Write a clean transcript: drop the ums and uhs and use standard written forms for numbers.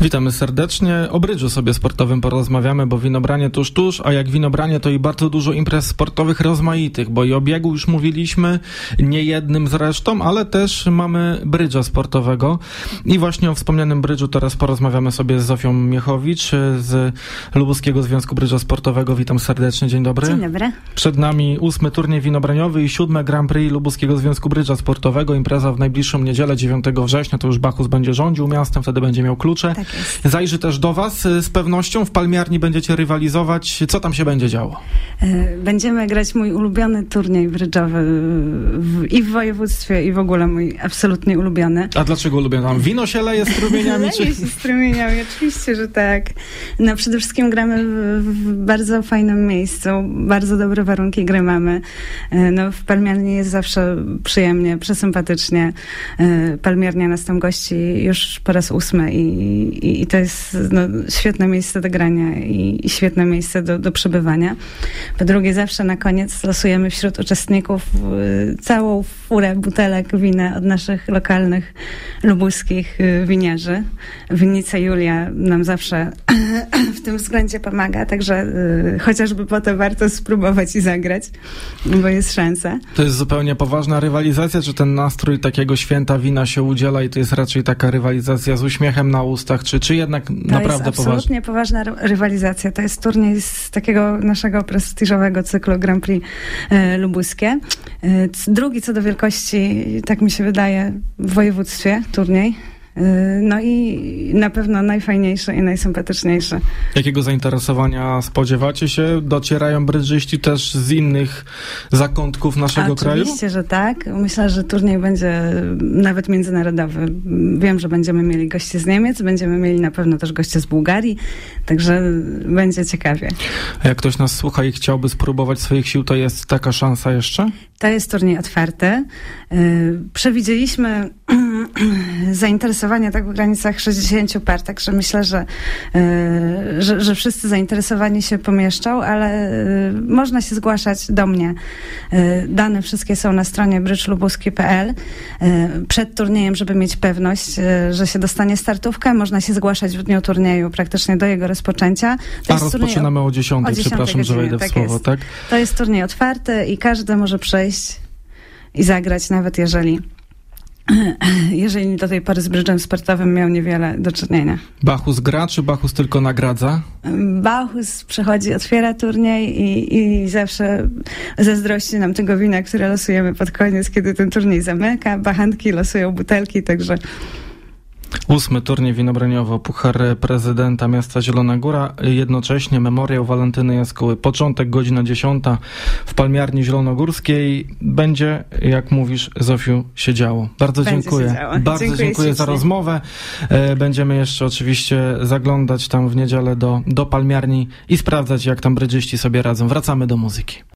Witamy serdecznie. O brydżu sobie sportowym porozmawiamy, bo winobranie tuż, a jak winobranie to i bardzo dużo imprez sportowych rozmaitych, bo i o biegu już mówiliśmy, nie jednym zresztą, ale też mamy brydża sportowego i właśnie o wspomnianym brydżu teraz porozmawiamy sobie z Zofią Miechowicz z Lubuskiego Związku Brydża Sportowego. Witam serdecznie, dzień dobry. Dzień dobry. Przed nami 8. turniej winobraniowy i 7. Grand Prix Lubuskiego Związku Brydża Sportowego. Impreza w najbliższą niedzielę, 9 września, to już Bachus będzie rządził miastem, wtedy będzie miał klucze. Tak jest. Zajrzy też do was z pewnością. W Palmiarni będziecie rywalizować. Co tam się będzie działo? Będziemy grać mój ulubiony turniej brydżowy i w województwie, i w ogóle mój absolutnie ulubiony. A dlaczego ulubiony? Tam wino się leje strumieniami? Leje się strumieniami, oczywiście, że tak. No przede wszystkim gramy w bardzo fajnym miejscu. Bardzo dobre warunki gry mamy. No w Palmiarni jest zawsze przyjemnie, przesympatycznie. Palmiarnia nas tam gości już po raz 8 i to jest świetne miejsce do grania i świetne miejsce do przebywania. Po drugie, zawsze na koniec losujemy wśród uczestników całą furę butelek wina od naszych lokalnych lubuskich winiarzy. Winnica Julia nam zawsze w tym względzie pomaga, także chociażby po to warto spróbować i zagrać, bo jest szansa. To jest zupełnie poważna rywalizacja, czy ten nastrój takiego święta wina się udziela i to jest raczej taka rywalizacja z uśmiechem na ustach, czy jednak naprawdę poważna? To jest absolutnie poważna rywalizacja. To jest turniej z takiego naszego prestiżowego cyklu Grand Prix lubuskie. Drugi co do wielkości, tak mi się wydaje, w województwie turniej. No i na pewno najfajniejsze i najsympatyczniejsze. Jakiego zainteresowania spodziewacie się? Docierają brydżyści też z innych zakątków naszego kraju? Oczywiście, że tak. Myślę, że turniej będzie nawet międzynarodowy. Wiem, że będziemy mieli gości z Niemiec, będziemy mieli na pewno też gości z Bułgarii, także będzie ciekawie. A jak ktoś nas słucha i chciałby spróbować swoich sił, to jest taka szansa jeszcze? To jest turniej otwarty. Przewidzieliśmy zainteresowanie tak w granicach 60 par, także myślę, że wszyscy zainteresowani się pomieszczą, ale można się zgłaszać do mnie. Dane wszystkie są na stronie brydżlubuski.pl. Przed turniejem, żeby mieć pewność, że się dostanie startówkę, można się zgłaszać w dniu turnieju, praktycznie do jego rozpoczęcia. A rozpoczynamy o 10, przepraszam, że wejdę w słowo, tak? To jest turniej otwarty i każdy może przyjść i zagrać, nawet jeżeli do tej pory z brydżem sportowym miał niewiele do czynienia. Bachus gra, czy Bachus tylko nagradza? Bachus przychodzi, otwiera turniej i zawsze zazdrości nam tego wina, które losujemy pod koniec, kiedy ten turniej zamyka. Bachanki losują butelki, także... 8. turniej winobraniowy, Puchar Prezydenta Miasta Zielona Góra, jednocześnie Memoriał Walentyny Jaskuły. Początek, godzina 10 w Palmiarni Zielonogórskiej. Będzie, jak mówisz, Zofiu, się działo. Bardzo dziękuję. Bardzo dziękuję za rozmowę. Będziemy jeszcze oczywiście zaglądać tam w niedzielę do Palmiarni i sprawdzać, jak tam brydżyści sobie radzą. Wracamy do muzyki.